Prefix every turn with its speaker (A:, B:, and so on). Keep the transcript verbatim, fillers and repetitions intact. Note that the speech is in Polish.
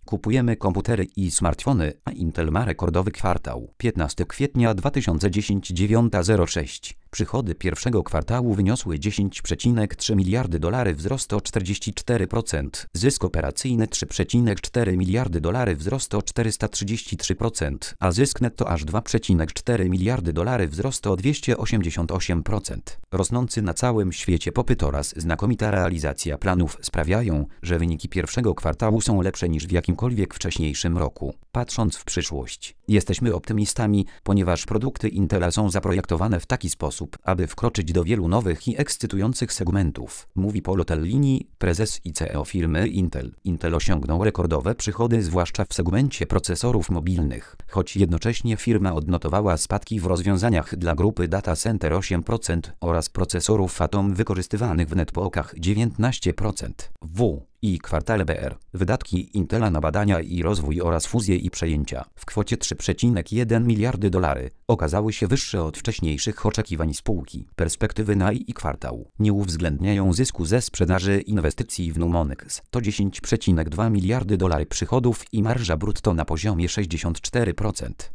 A: Kupujemy komputery i smartfony, a Intel ma rekordowy kwartał. piętnastego kwietnia dwa tysiące dziesiątego dziewiąta zero sześć. Przychody pierwszego kwartału wyniosły dziesięć przecinek trzy miliardy dolarów, wzrost o czterdzieści cztery procent. Zysk operacyjny trzy przecinek cztery miliardy dolarów, wzrost o czterysta trzydzieści trzy procent, a zysk netto aż dwa przecinek cztery miliardy dolarów, wzrost o dwieście osiemdziesiąt osiem procent. Rosnący na całym świecie popyt oraz znakomita realizacja planów sprawiają, że wyniki pierwszego kwartału są lepsze niż w jakimkolwiek wcześniejszym roku. Patrząc w przyszłość, jesteśmy optymistami, ponieważ produkty Intela są zaprojektowane w taki sposób, aby wkroczyć do wielu nowych i ekscytujących segmentów, mówi Paolo Tellini, prezes i C E O firmy Intel. Intel osiągnął rekordowe przychody zwłaszcza w segmencie procesorów mobilnych, choć jednocześnie firma odnotowała spadki w rozwiązaniach dla grupy Data Center osiem procent oraz procesorów Atom wykorzystywanych w netbookach dziewiętnaście procent. W i kwartale B R. Wydatki Intela na badania i rozwój oraz fuzję i przejęcia w kwocie trzy przecinek jeden miliardy dolarów okazały się wyższe od wcześniejszych oczekiwań spółki. Perspektywy na i kwartał nie uwzględniają zysku ze sprzedaży inwestycji w Numonyx. To dziesięć przecinek dwa miliardy dolarów przychodów i marża brutto na poziomie sześćdziesiąt cztery procent.